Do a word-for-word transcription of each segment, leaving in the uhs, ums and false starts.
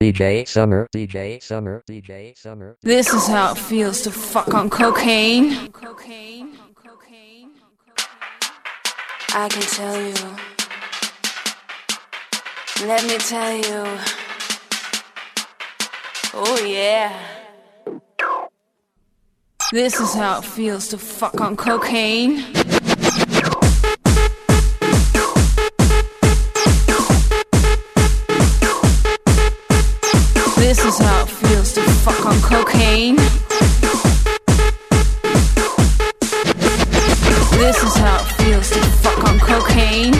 D J Summer, D J Summer, D J Summer. This is how it feels to fuck on cocaine. Cocaine. Cocaine. I can tell you. Let me tell you. Oh yeah. This is how it feels to fuck on cocaine. This is how it feels to fuck on cocaine. This is how it feels to fuck on cocaine.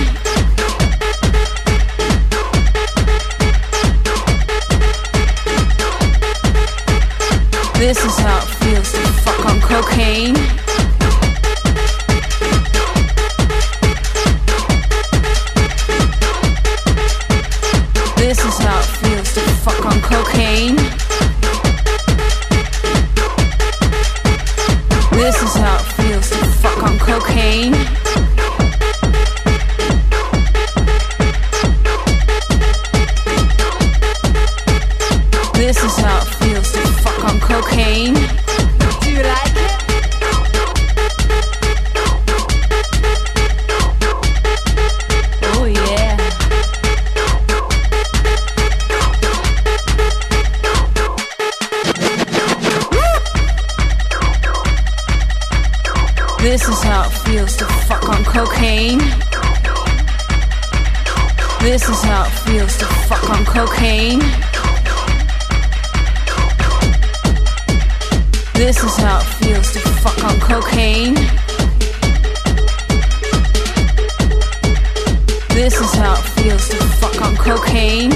This is how it feels to fuck on cocaine. This is how it feels to fuck on cocaine. This is how it feels to fuck on cocaine. This is how it feels to fuck on cocaine. Do you like it? Oh yeah. This is how it feels to fuck on cocaine. This is how it feels to fuck on cocaine. This is how it feels to fuck on cocaine. This is how it feels to fuck on cocaine.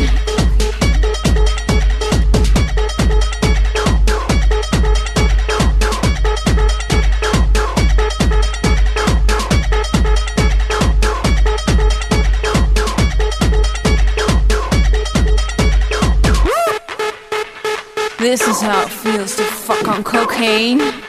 This is how it feels to fuck on cocaine.